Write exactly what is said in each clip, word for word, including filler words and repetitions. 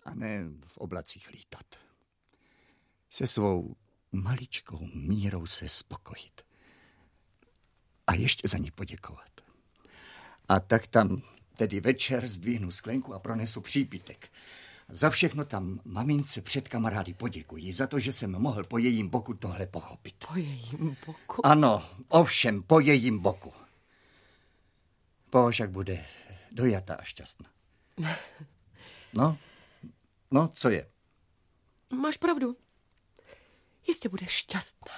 a ne v oblacích lítat. Se svou maličkou mírou se spokojit. A ještě za ní poděkovat. A tak tam tedy večer zdvihnu sklenku a pronesu přípitek. Za všechno tam mamince před kamarády poděkuji, za to, že jsem mohl po jejím boku tohle pochopit. Po jejím boku? Ano, ovšem, po jejím boku. Pošak bude dojatá a šťastná. No, no, co je? Máš pravdu. Jistě budeš šťastná.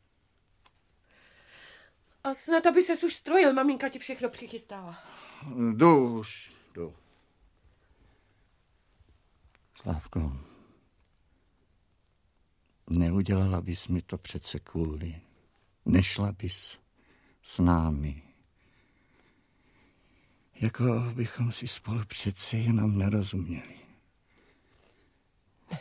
A snad, aby ses už strojil, maminka ti všechno přichystala. Jdu už, jdu. Slávko, neudělala bys mi to přece kvůli. Nešla bys s námi. Jako bychom si spolu přece jenom nerozuměli. Ne.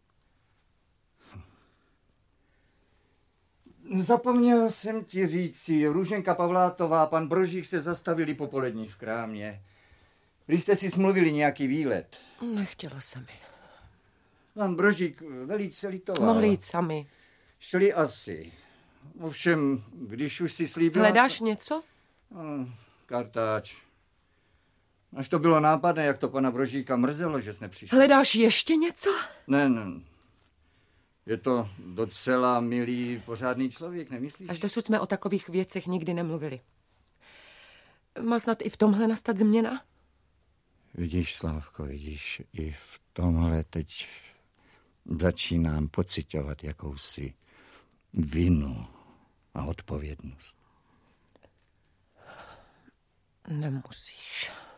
Zapomněl jsem ti říci, Růženka Pavlátová a pan Brožík se zastavili popolední v krámě. Když jste si smluvili nějaký výlet. Nechtěla se mi. Pan Brožík velice litoval. Mohli jít sami. Šli asi. Ovšem, když už si slíbila... Hledáš něco? No, kartáč. Až to bylo nápadné, jak to pana Brožíka mrzelo, že jsi nepřišel. Hledáš ještě něco? Ne, ne. Je to docela milý, pořádný člověk, nemyslíš? Až dosud jsme o takových věcech nikdy nemluvili. Má snad i v tomhle nastat změna? Vidíš, Slávko, vidíš, i v tomhle teď začínám pociťovat jakousi vinu a odpovědnost. Nemusíš.